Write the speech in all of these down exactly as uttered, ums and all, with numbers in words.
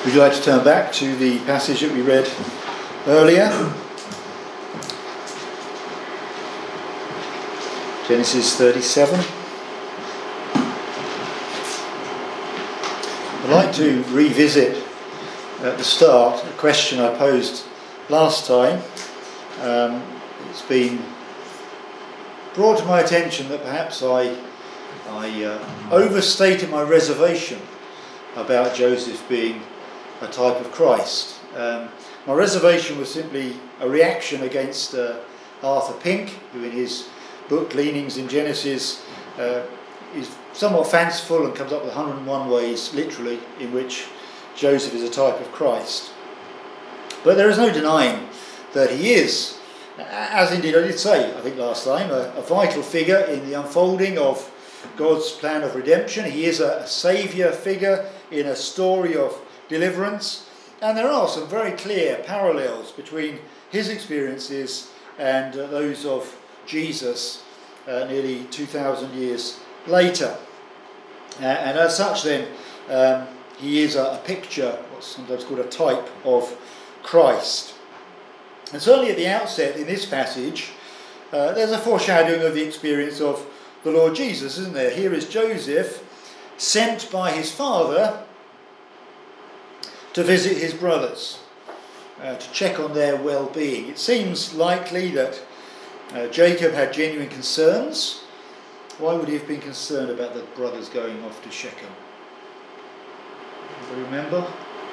Would you like to turn back to the passage that we read earlier? Genesis thirty-seven. I'd like to revisit at the start a question I posed last time. Um, it's been brought to my attention that perhaps I, I uh, overstated my reservation about Joseph being a type of Christ. Um, my reservation was simply a reaction against uh, Arthur Pink, who in his book Leanings in Genesis uh, is somewhat fanciful and comes up with one hundred and one ways, literally, in which Joseph is a type of Christ. But there is no denying that he is, as indeed I did say, I think last time, a, a vital figure in the unfolding of God's plan of redemption. He is a, a saviour figure in a story of deliverance, and there are some very clear parallels between his experiences and uh, those of Jesus uh, nearly two thousand years later. Uh, and as such then, um, he is a, a picture, what's sometimes called a type of Christ. And certainly at the outset in this passage, uh, there's a foreshadowing of the experience of the Lord Jesus, isn't there? Here is Joseph sent by his father to visit his brothers, uh, to check on their well-being. It seems likely that uh, Jacob had genuine concerns. Why would he have been concerned about the brothers going off to Shechem? Do you remember?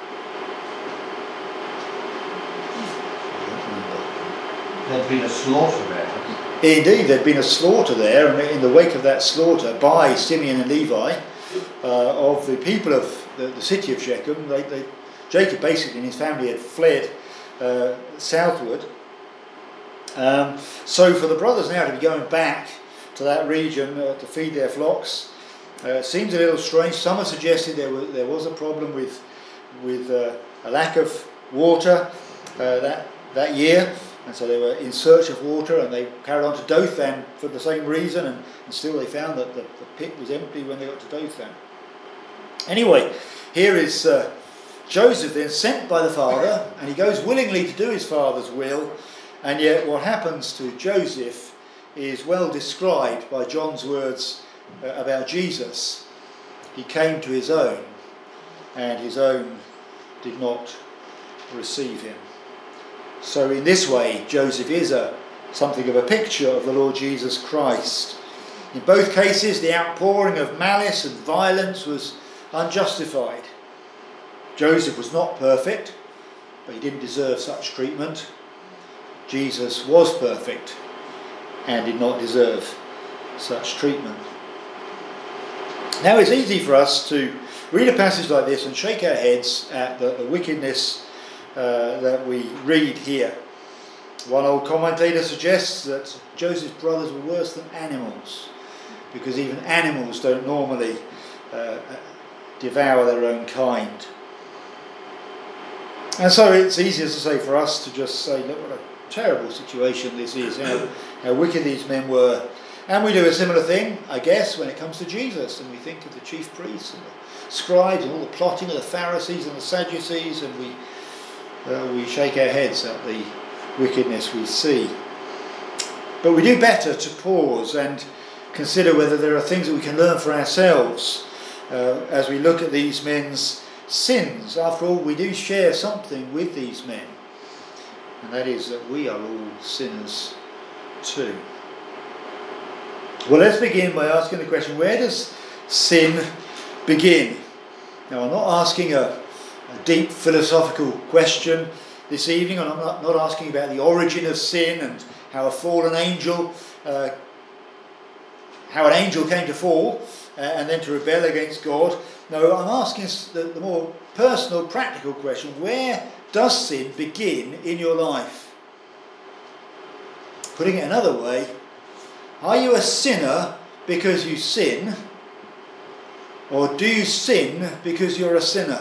There'd been a slaughter there. Indeed, there'd been a slaughter there, and in the wake of that slaughter by Simeon and Levi, uh, of the people of the, the city of Shechem, they, they, Jacob basically and his family had fled uh, southward. Um, so for the brothers now to be going back to that region uh, to feed their flocks uh, seems a little strange. Some have suggested there was, there was a problem with, with uh, a lack of water uh, that, that year. And so they were in search of water, and they carried on to Dothan for the same reason, and, and still they found that the, the pit was empty when they got to Dothan. Anyway, here is uh, Joseph then sent by the father, and he goes willingly to do his father's will, and yet what happens to Joseph is well described by John's words uh, about Jesus. He came to his own, and his own did not receive him. So in this way, Joseph is a something of a picture of the Lord Jesus Christ. In both cases, the outpouring of malice and violence was unjustified. Joseph was not perfect, but he didn't deserve such treatment. Jesus was perfect and did not deserve such treatment. Now it's easy for us to read a passage like this and shake our heads at the, the wickedness Uh, that we read here. One old commentator suggests that Joseph's brothers were worse than animals, because even animals don't normally uh, devour their own kind. And so it's easier to say for us to just say, look, what a terrible situation this is, how, how wicked these men were. And we do a similar thing, I guess, when it comes to Jesus, and we think of the chief priests and the scribes and all the plotting of the Pharisees and the Sadducees, and we Uh, we shake our heads at the wickedness we see. But we do better to pause and consider whether there are things that we can learn for ourselves uh, as we look at these men's sins. After all, we do share something with these men, and that is that we are all sinners too. Well, let's begin by asking the question, where does sin begin? Now, I'm not asking a A deep philosophical question this evening, and I'm not, not asking about the origin of sin and how a fallen angel, uh, how an angel came to fall uh, and then to rebel against God. No, I'm asking the, the more personal, practical question: where does sin begin in your life? Putting it another way, are you a sinner because you sin, or do you sin because you're a sinner?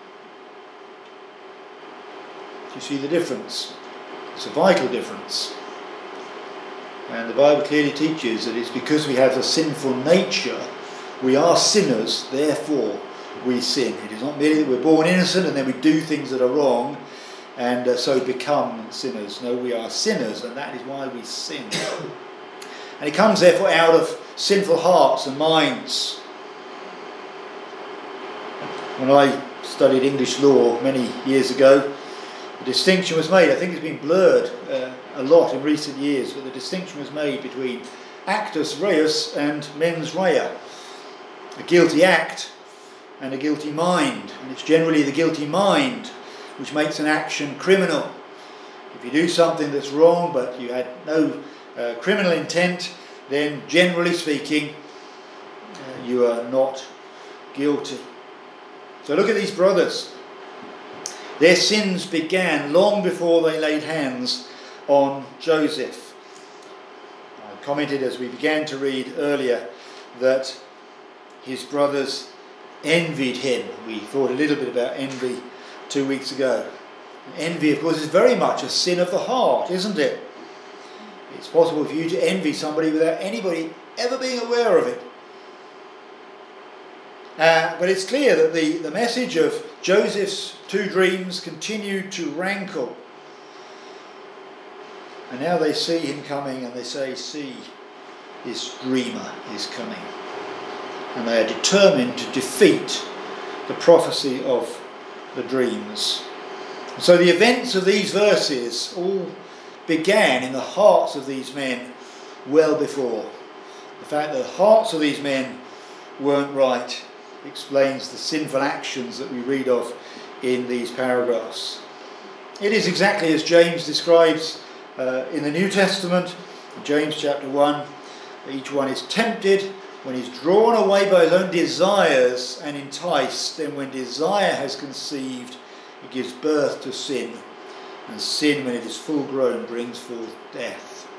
You see the difference? It's a vital difference. And the Bible clearly teaches that it's because we have a sinful nature, we are sinners, therefore we sin. It is not merely that we're born innocent and then we do things that are wrong and uh, so become sinners. No, we are sinners, and that is why we sin. And it comes therefore out of sinful hearts and minds. When I studied English law many years ago, the distinction was made, I think it's been blurred uh, a lot in recent years, but the distinction was made between actus reus and mens rea. A guilty act and a guilty mind. And it's generally the guilty mind which makes an action criminal. If you do something that's wrong but you had no uh, criminal intent, then generally speaking, uh, you are not guilty. So look at these brothers. Their sins began long before they laid hands on Joseph. I commented as we began to read earlier that his brothers envied him. We thought a little bit about envy two weeks ago. Envy, of course, is very much a sin of the heart, isn't it? It's possible for you to envy somebody without anybody ever being aware of it. Uh, but it's clear that the, the message of Joseph's two dreams continued to rankle. And now they see him coming and they say, see, this dreamer is coming. And they are determined to defeat the prophecy of the dreams. So the events of these verses all began in the hearts of these men well before. The fact that the hearts of these men weren't right explains the sinful actions that we read of in these paragraphs. It is exactly as James describes uh, in the New Testament, in James chapter one. Each one is tempted when he's drawn away by his own desires and enticed. Then when desire has conceived, it gives birth to sin. And sin, when it is full grown, brings forth death.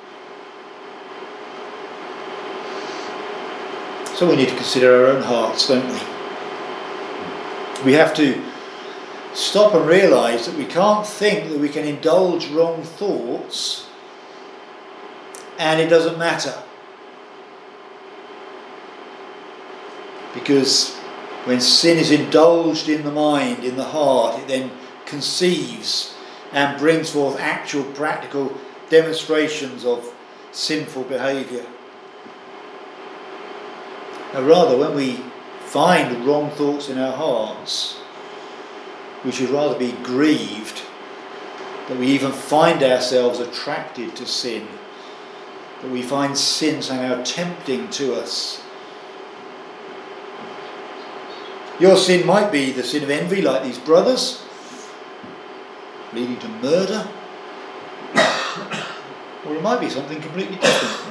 So we need to consider our own hearts, don't we? We have to stop and realise that we can't think that we can indulge wrong thoughts and it doesn't matter. Because when sin is indulged in the mind, in the heart, it then conceives and brings forth actual practical demonstrations of sinful behaviour. Now rather, when we find wrong thoughts in our hearts, we should rather be grieved that we even find ourselves attracted to sin, that we find sin somehow tempting to us. Your sin might be the sin of envy, like these brothers, leading to murder, or it might be something completely different.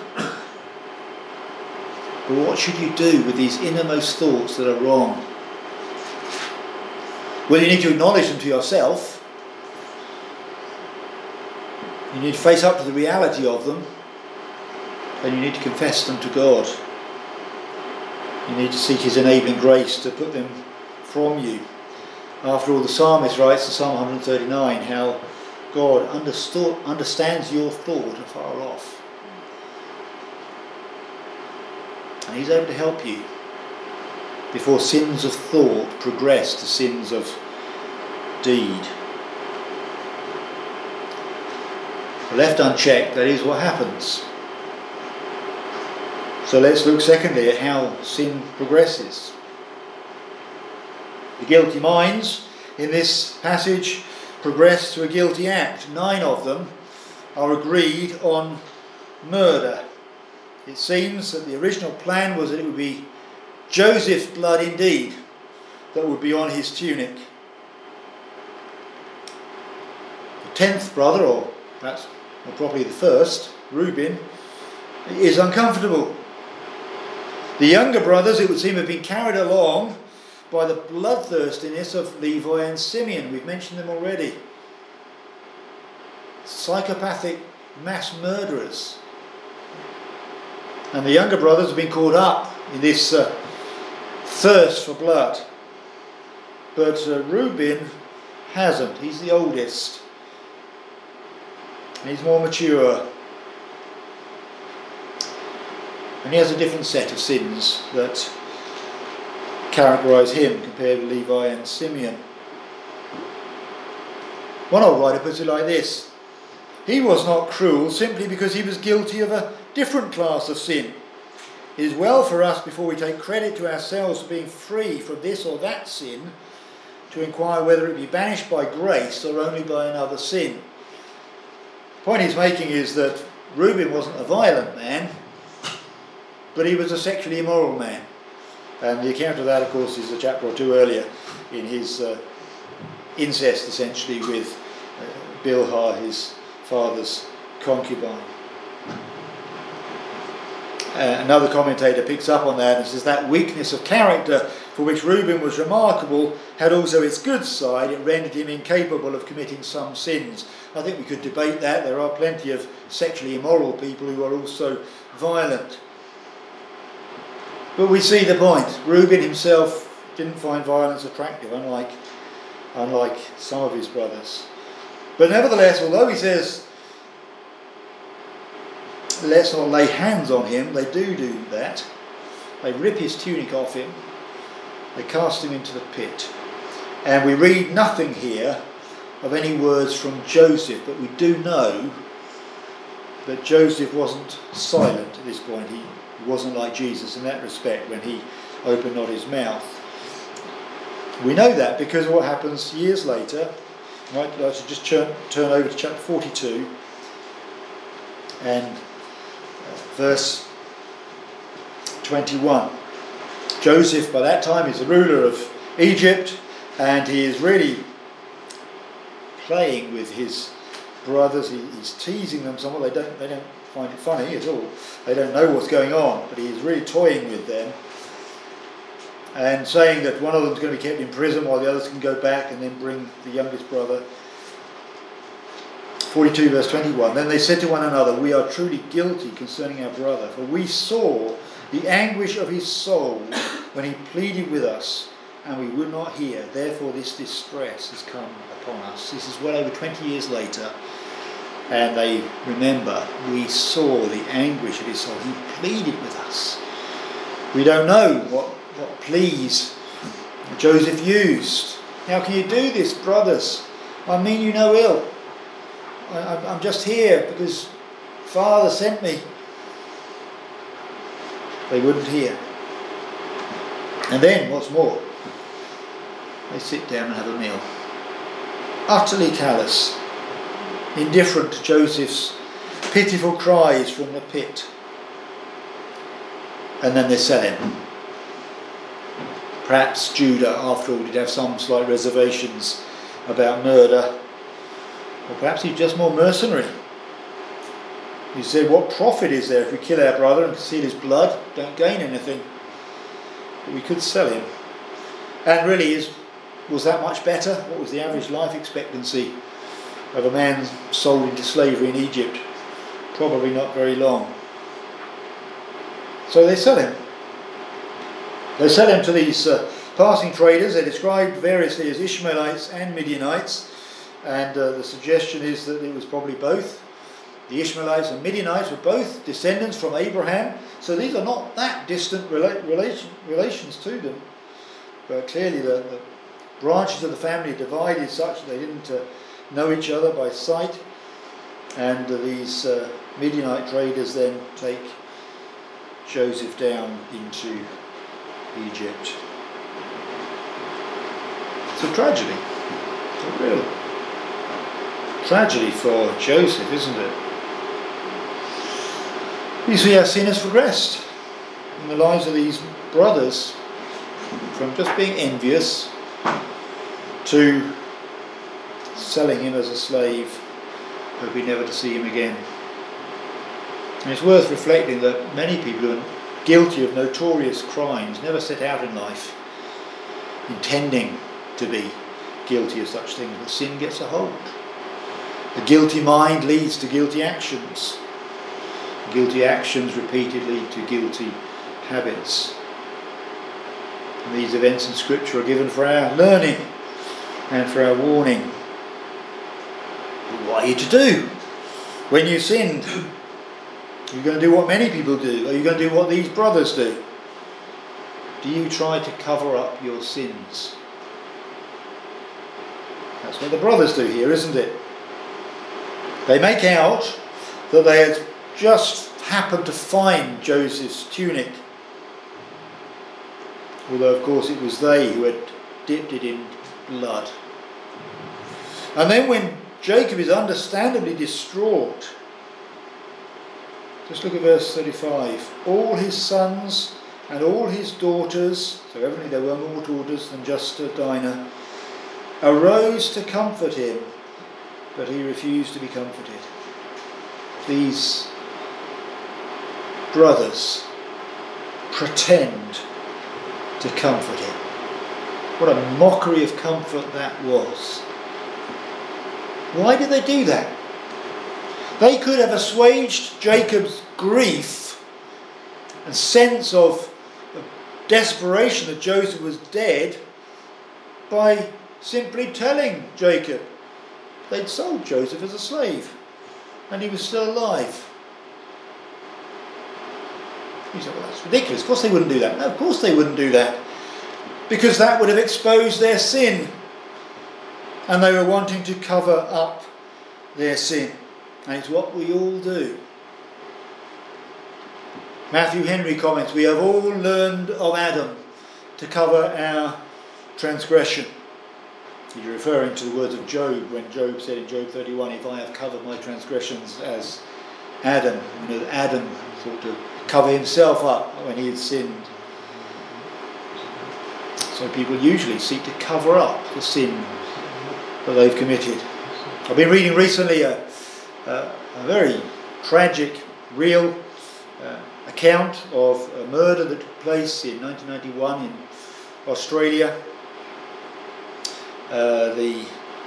But what should you do with these innermost thoughts that are wrong? Well, you need to acknowledge them to yourself. You need to face up to the reality of them, and you need to confess them to God. You need to seek his enabling grace to put them from you. After all, the psalmist writes in Psalm one thirty-nine how God understood, understands your thought afar off. And he's able to help you before sins of thought progress to sins of deed. Left unchecked, that is what happens. So let's look secondly at how sin progresses. The guilty minds in this passage progress to a guilty act. Nine of them are agreed on murder. It seems that the original plan was that it would be Joseph's blood indeed that would be on his tunic. The tenth brother, or perhaps more properly the first, Reuben, is uncomfortable. The younger brothers, it would seem, have been carried along by the bloodthirstiness of Levi and Simeon. We've mentioned them already. Psychopathic mass murderers. And the younger brothers have been caught up in this uh, thirst for blood. But uh, Reuben hasn't. He's the oldest. And he's more mature. And he has a different set of sins that characterise him compared with Levi and Simeon. One old writer puts it like this: he was not cruel simply because he was guilty of a different class of sin. It is well for us, before we take credit to ourselves for being free from this or that sin, to inquire whether it be banished by grace or only by another sin. The point he's making is that Reuben wasn't a violent man, but he was a sexually immoral man. And the account of that, of course, is a chapter or two earlier in his uh, incest, essentially, with uh, Bilhah, his father's concubine. Uh, another commentator picks up on that and says that weakness of character for which Reuben was remarkable had also its good side. It rendered him incapable of committing some sins. I think we could debate that. There are plenty of sexually immoral people who are also violent. But we see the point. Reuben himself didn't find violence attractive, unlike, unlike some of his brothers. But nevertheless, although he says, let's not lay hands on him, they do do that. They rip his tunic off him. They cast him into the pit. And we read nothing here of any words from Joseph, but we do know that Joseph wasn't silent at this point. He wasn't like Jesus in that respect when he opened not his mouth. We know that because of what happens years later. Right, I'd like to just turn, turn over to chapter forty-two and verse twenty-one. Joseph, by that time, is the ruler of Egypt, and he is really playing with his brothers. He, he's teasing them somewhat. They don't, they don't find it funny at all. They don't know what's going on, but he's really toying with them and saying that one of them's going to be kept in prison while the others can go back and then bring the youngest brother. forty-two verse twenty-one. Then they said to one another, we are truly guilty concerning our brother, for we saw the anguish of his soul when he pleaded with us, and we would not hear. Therefore this distress has come upon us. This is well over twenty years later, and they remember, we saw the anguish of his soul. He pleaded with us. We don't know what, what pleas Joseph used. How can you do this, brothers? I mean you no ill. I, I'm just here because Father sent me. They wouldn't hear. And then, what's more, they sit down and have a meal. Utterly callous, indifferent to Joseph's pitiful cries from the pit. And then they sell him. Perhaps Judah, after all, did have some slight reservations about murder. Or perhaps he's just more mercenary. He said, what profit is there if we kill our brother and conceal his blood? Don't gain anything. But we could sell him. And really, is was that much better? What was the average life expectancy of a man sold into slavery in Egypt? Probably not very long. So they sell him. They sell him to these uh, passing traders. They're described variously as Ishmaelites and Midianites. And uh, the suggestion is that it was probably both. The Ishmaelites and Midianites were both descendants from Abraham, so these are not that distant rela- relation, relations to them. But clearly the, the branches of the family are divided such that they didn't uh, know each other by sight, and uh, these uh, Midianite traders then take Joseph down into Egypt. It's a tragedy. It's a real tragedy for Joseph, isn't it? You see how sin has progressed in the lives of these brothers, from just being envious to selling him as a slave, hoping never to see him again. And it's worth reflecting that many people who are guilty of notorious crimes never set out in life intending to be guilty of such things, but sin gets a hold. A guilty mind leads to guilty actions. Guilty actions repeated lead to guilty habits. And these events in Scripture are given for our learning and for our warning. But what are you to do when you sinned? Are you going to do what many people do? Are you going to do what these brothers do? do you try to cover up your sins? That's what the brothers do here, isn't it? They make out that they had just happened to find Joseph's tunic, although of course it was they who had dipped it in blood. And then when Jacob is understandably distraught, just look at verse thirty-five. All his sons and all his daughters, so evidently there were more daughters than just Dinah, arose to comfort him, but he refused to be comforted. These brothers pretend to comfort him. What a mockery of comfort that was. Why did they do that? They could have assuaged Jacob's grief and sense of, of desperation that Joseph was dead by simply telling Jacob they'd sold Joseph as a slave and he was still alive. You say, well, that's ridiculous. Of course they wouldn't do that. No, of course they wouldn't do that, because that would have exposed their sin, and they were wanting to cover up their sin. And it's what we all do. Matthew Henry comments, we have all learned of Adam to cover our transgression. He's referring to the words of Job, when Job said in Job thirty-one, if I have covered my transgressions as Adam. You know, Adam thought to cover himself up when he had sinned. So people usually seek to cover up the sin that they've committed. I've been reading recently a, a, a very tragic, real uh, account of a murder that took place in nineteen ninety-one in Australia. Uh, the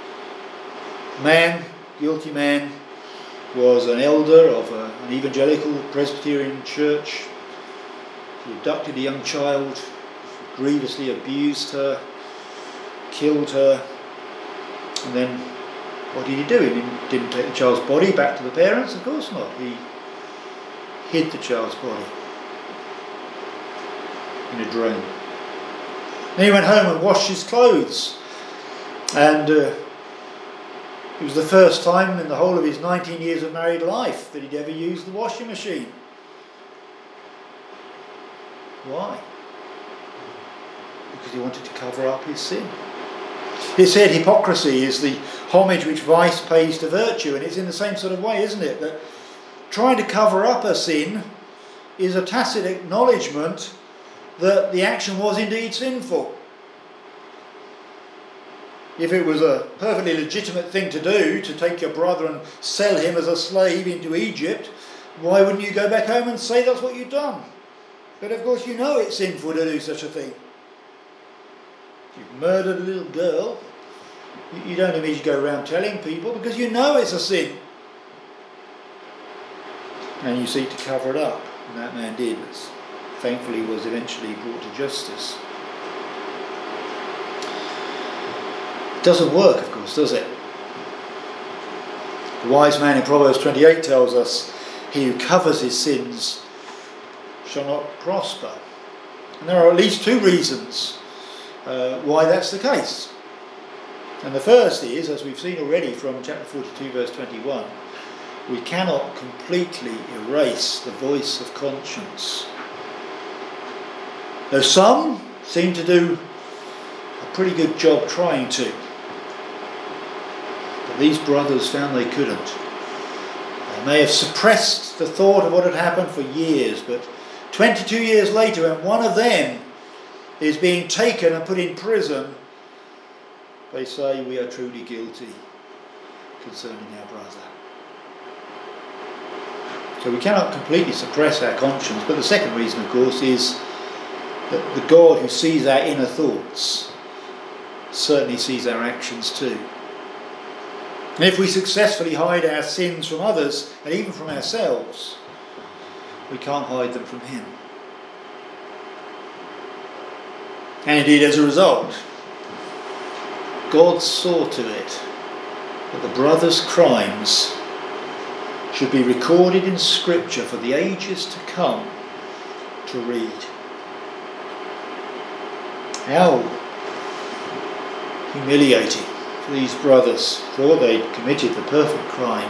man, guilty man, was an elder of a, an evangelical Presbyterian church. He abducted a young child, grievously abused her, killed her, and then what did he do? He didn't, didn't take the child's body back to the parents? Of course not. He hid the child's body in a drain. Then he went home and washed his clothes, and uh, it was the first time in the whole of his nineteen years of married life that he'd ever used the washing machine. Why? Because he wanted to cover up his sin. He said hypocrisy is the homage which vice pays to virtue, and it's in the same sort of way, isn't it? That trying to cover up a sin is a tacit acknowledgement that the action was indeed sinful. If it was a perfectly legitimate thing to do, to take your brother and sell him as a slave into Egypt, why wouldn't you go back home and say that's what you've done? But of course you know it's sinful to do such a thing. You've murdered a little girl, you don't immediately go around telling people because you know it's a sin. And you seek to cover it up. And that man did. Thankfully was eventually brought to justice. It doesn't work, of course, does it? The wise man in Proverbs twenty-eight tells us, he who covers his sins shall not prosper. And there are at least two reasons uh, why that's the case. And the first is, as we've seen already from chapter forty-two, verse twenty-one, we cannot completely erase the voice of conscience. Though some seem to do a pretty good job trying to. But these brothers found they couldn't. They may have suppressed the thought of what had happened for years, but twenty-two years later, when one of them is being taken and put in prison, they say, we are truly guilty concerning our brother. So we cannot completely suppress our conscience, but the second reason, of course, is that the God who sees our inner thoughts certainly sees our actions too. And if we successfully hide our sins from others, and even from ourselves, we can't hide them from him. And indeed, as a result, God saw to it that the brothers' crimes should be recorded in Scripture for the ages to come to read. How humiliating for these brothers. Thought they'd committed the perfect crime.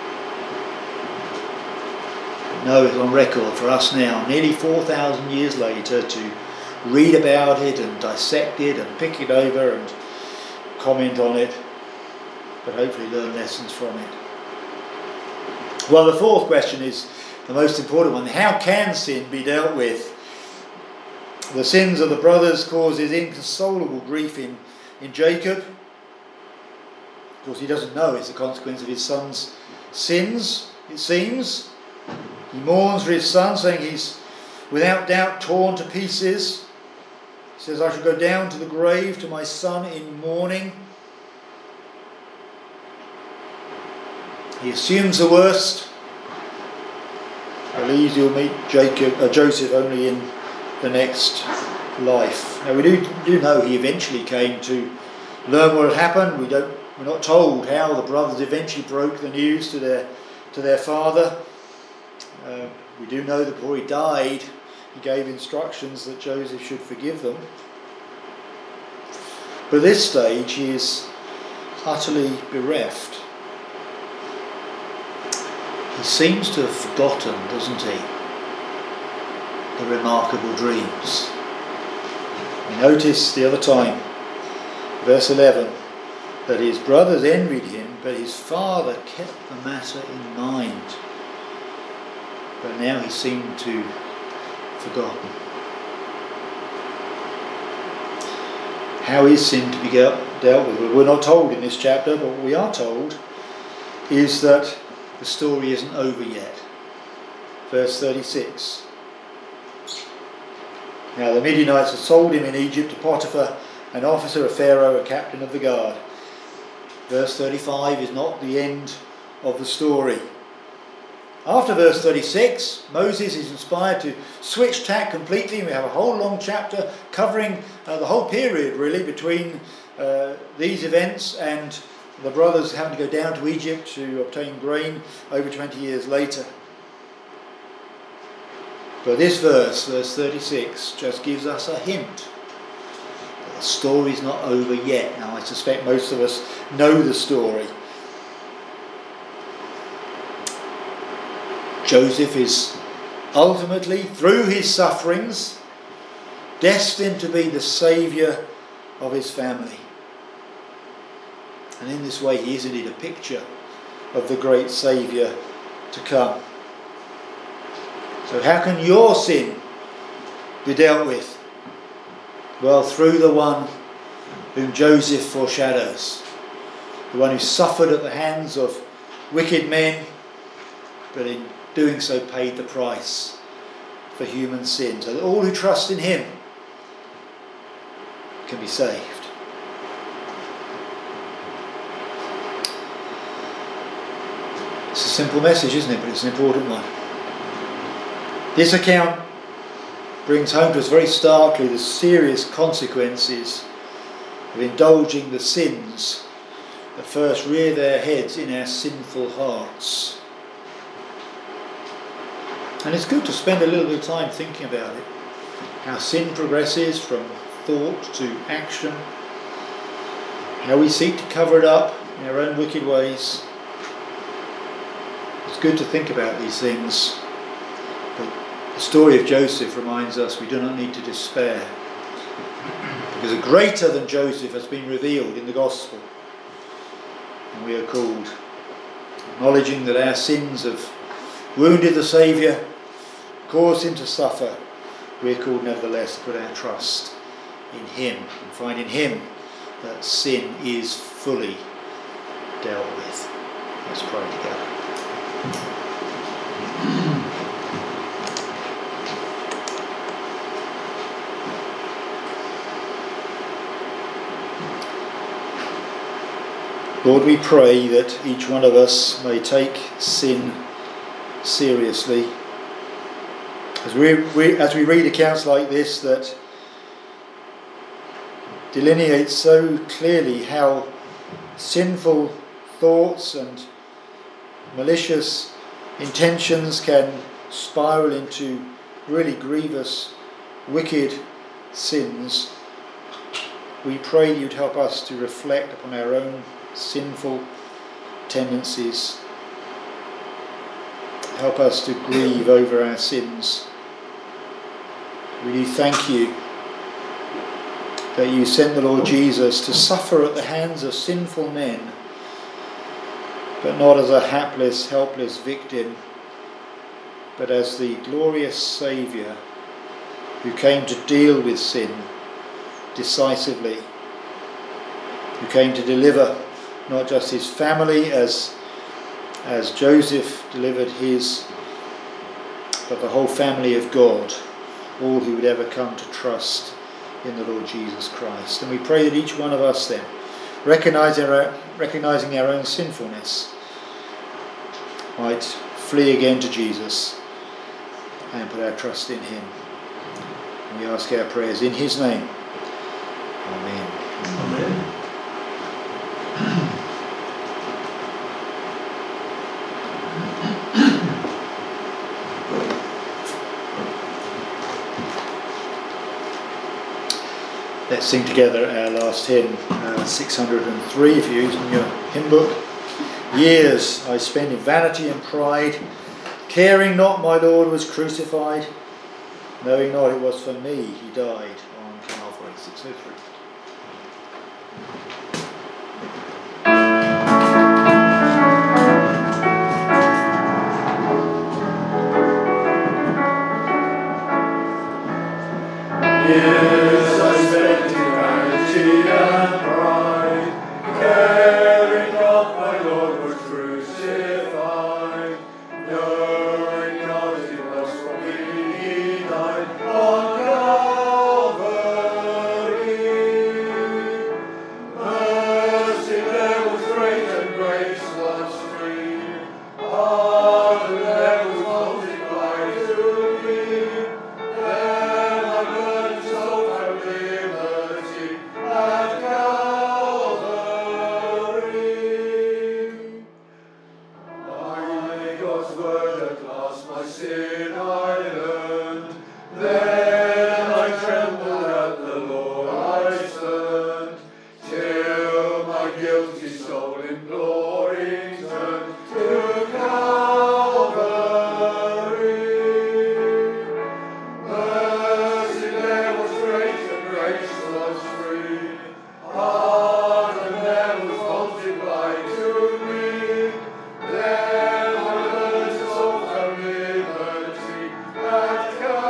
But no, it's on record for us now, nearly four thousand years later, to read about it and dissect it and pick it over and comment on it, but hopefully learn lessons from it. Well, the fourth question is the most important one. How can sin be dealt with? The sins of the brothers causes inconsolable grief in, in Jacob. Of course, he doesn't know it's a consequence of his son's sins, it seems. He mourns for his son, saying he's without doubt torn to pieces. He says, I shall go down to the grave to my son in mourning. He assumes the worst. Believes he'll meet Jacob, uh, Joseph only in the next life. Now we do, do know he eventually came to learn what had happened. We don't, we're not told how the brothers eventually broke the news to their to their father. Uh, we do know that before he died, he gave instructions that Joseph should forgive them. But at this stage, he is utterly bereft. He seems to have forgotten, doesn't he, the remarkable dreams. We notice the other time, verse eleven, that his brothers envied him, but his father kept the matter in mind. But now he seemed to have forgotten. How is sin to be dealt with? Well, we're not told in this chapter, but what we are told is that the story isn't over yet. Verse thirty-six. Now the Midianites had sold him in Egypt to Potiphar, an officer of Pharaoh, a captain of the guard. Verse thirty-five is not the end of the story. After verse thirty-six, Moses is inspired to switch tack completely, and we have a whole long chapter covering uh, the whole period really between uh, these events and the brothers having to go down to Egypt to obtain grain over twenty years later. But this verse, verse thirty-six, just gives us a hint that the story's not over yet. Now, I suspect most of us know the story. Joseph is ultimately, through his sufferings, destined to be the saviour of his family. And in this way, he is indeed a picture of the great Saviour to come. So how can your sin be dealt with? Well, through the one whom Joseph foreshadows. The one who suffered at the hands of wicked men, but in doing so paid the price for human sin. So that all who trust in him can be saved. It's a simple message, isn't it? But it's an important one. This account brings home to us very starkly the serious consequences of indulging the sins that first rear their heads in our sinful hearts. And it's good to spend a little bit of time thinking about it. How sin progresses from thought to action. How we seek to cover it up in our own wicked ways. It's good to think about these things, but the story of Joseph reminds us we do not need to despair, because a greater than Joseph has been revealed in the gospel, and we are called, acknowledging that our sins have wounded the Saviour, caused him to suffer, we are called nevertheless to put our trust in him and find in him that sin is fully dealt with. Let's pray together. Lord, we pray that each one of us may take sin seriously. As we, we, as we read accounts like this that delineate so clearly how sinful thoughts and malicious intentions can spiral into really grievous, wicked sins, we pray that you'd help us to reflect upon our own sinful tendencies. Help us to grieve over our sins. We do thank you that you sent the Lord Jesus to suffer at the hands of sinful men, but not as a hapless, helpless victim, but as the glorious Saviour who came to deal with sin decisively, who came to deliver not just his family as, as Joseph delivered his, but the whole family of God, all who would ever come to trust in the Lord Jesus Christ. And we pray that each one of us then, recognizing our, recognizing our own sinfulness, might flee again to Jesus and put our trust in him. And we ask our prayers in his name. Amen. Amen. Let's sing together our last hymn, uh, six hundred and three, if you're using your hymn book. Years I spent in vanity and pride, caring not my Lord was crucified, knowing not it was for me he died on Calvary. six oh three. Years I spent in vanity and pride, caring not my Lord was crucified, knowing not it was for me he died on Calvary. Mercy there was great and grace was free, pardon there was multiplied to me. Then I learned so found liberty at Calvary. By God's word at last my sin I learned. Then I trembled at the Lord I served, till my guilty soul imploring turned to Calvary. Mercy there was great and grace was free, pardon there was multiplied to me. Then I learned so found liberty at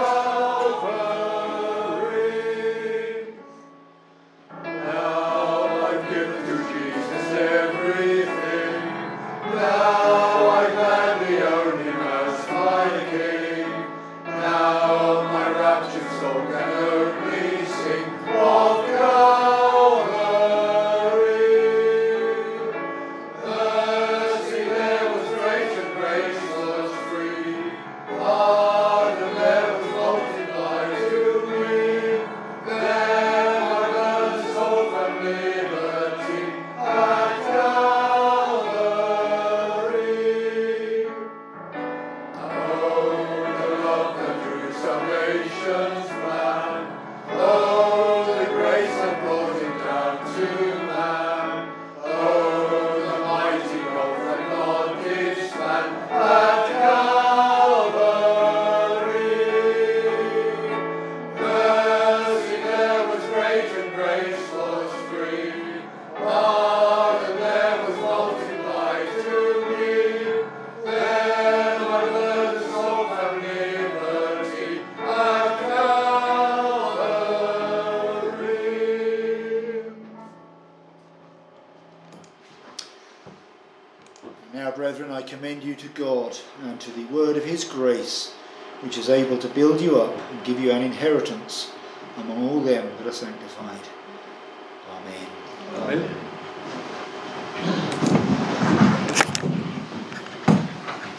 Calvary. Now I've given to Jesus everything. Now I gladly own him as my King. Now my raptured soul can only sing of Calvary. Mercy there was great and grace was free, pardon there was multiplied to me. Then I learned so found liberty at Calvary. Oh, the love that drew salvation's plan. Oh, the grace that brought it down to man. Oh, the mighty gulf that God did span at Calvary. Mercy there was great and grace was free, pardon there was multiplied to me. Then I learned so found liberty at Calvary. Now, brethren, I commend you to God and to the word of his grace, which is able to build you up and give you an inheritance among all them that are sanctified. Amen. Amen.